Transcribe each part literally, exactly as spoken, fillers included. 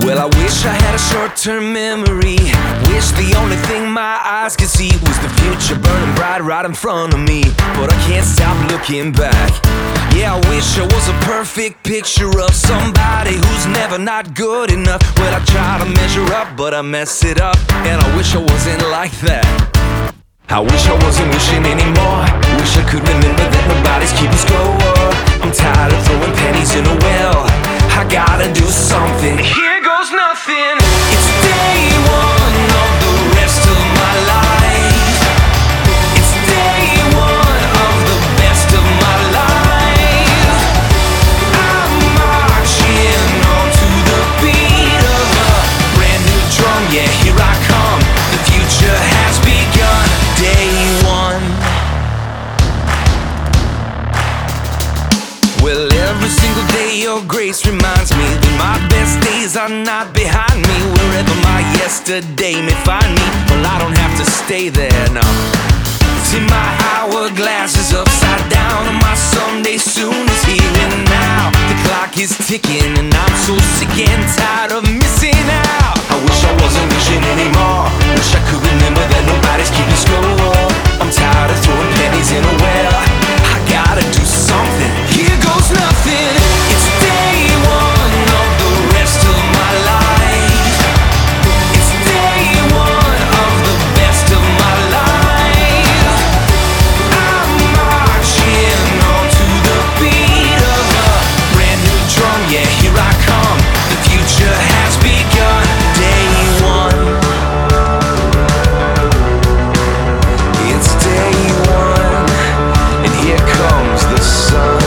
Well, I wish I had a short-term memory. Wish the only thing my eyes could see was the future burning bright right in front of me. But I can't stop looking back. Yeah, I wish I was a perfect picture of somebody who's never not good enough. Well, I try to measure up, but I mess it up, and I wish I wasn't like that. I wish I wasn't wishing anymore. Wish I could remember that nobody's keeping score. I'm tired of throwing pennies in a well. I gotta do something. Here goes nothing. It's day one of the rest of my life. It's day one of the best of my life. I'm marching on to the beat of a brand new drum. Yeah, here I come. The future has begun. Day one. Well, every single day your grace reminds me that my best days are not behind me. Wherever my yesterday may find me, well, I don't have to stay there, no. See, my hourglass is upside down, and my someday soon is here and now. The clock is ticking, and I'm so sick and tired of missing out. I wish I wasn't wishing anymore. Wish I could remember that nobody's keeping score. I'm tired of throwing pennies in a well. I gotta do something. Here goes nothing. It's day one of the rest of my life. It's day one of the best of my life. I'm marching on to the beat of a brand new drum. Yeah, here I come. The future has begun. Day one. It's day one, and here comes the sun.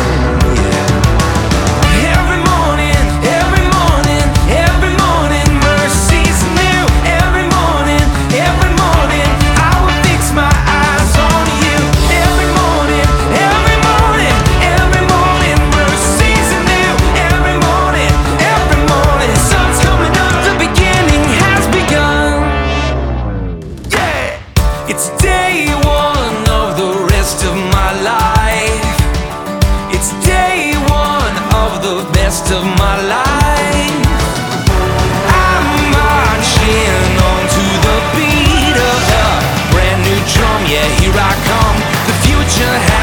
It's day one of the rest of my life. It's day one of the best of my life. I'm marching on to the beat of a brand new drum. Yeah, here I come. The future has